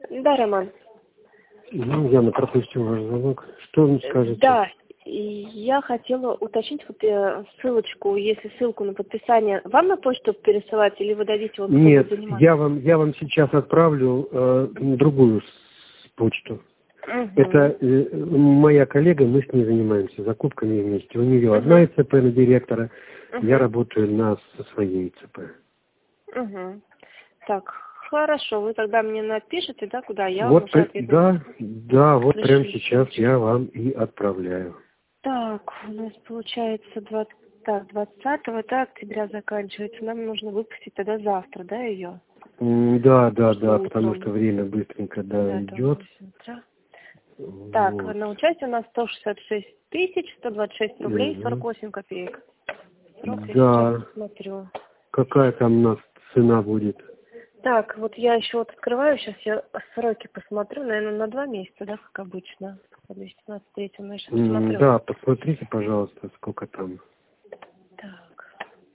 Да, Роман. Ну, я пропустил ваш звонок. Что вы скажете? Да, я хотела уточнить вот ссылочку, если ссылку на подписание вам на почту пересылать или вы дадите вот Нет, я вам сейчас отправлю другую почту. Это моя коллега, мы с ней занимаемся закупками вместе. У нее одна ИЦП на директора, я работаю со своей ИЦП. Так, хорошо, вы тогда мне напишите, да, куда я вот, вам уже ответила. Да, вот прямо сейчас я вам и отправляю. Так, у нас получается 20 октября заканчивается. Нам нужно выпустить тогда завтра, да, ее? Да, потому что время быстренько идет. Так, на участие у нас 166 126 рублей 48 копеек. Срок я сейчас посмотрю. Какая там у нас цена будет? Так, вот я еще вот открываю, сейчас я сроки посмотрю, наверное, на 2 месяца, да, как обычно. По 217 я сейчас посмотрю. Да, посмотрите, пожалуйста, сколько там. Так.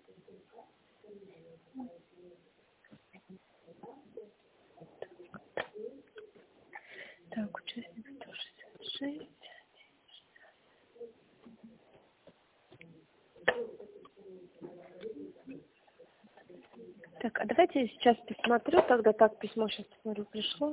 Так, участник 166. Так, а давайте я сейчас посмотрю, тогда так письмо сейчас посмотрю, пришло.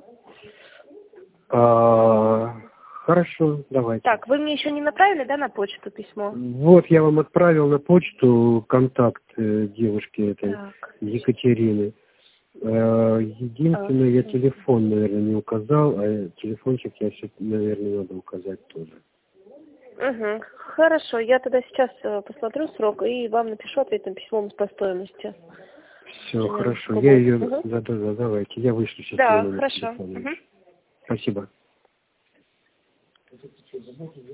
Хорошо, давайте. Так, вы мне еще не направили, да, на почту письмо? Вот я вам отправил на почту контакт девушки этой, Екатерины. Единственное, я телефон, наверное, не указал, а телефончик я все, наверное, надо указать тоже. Хорошо, я тогда сейчас посмотрю срок и вам напишу ответным письмом по стоимости. Все, хорошо. Я ее... Да, давайте. Я вышлю сейчас. Да, хорошо. Спасибо.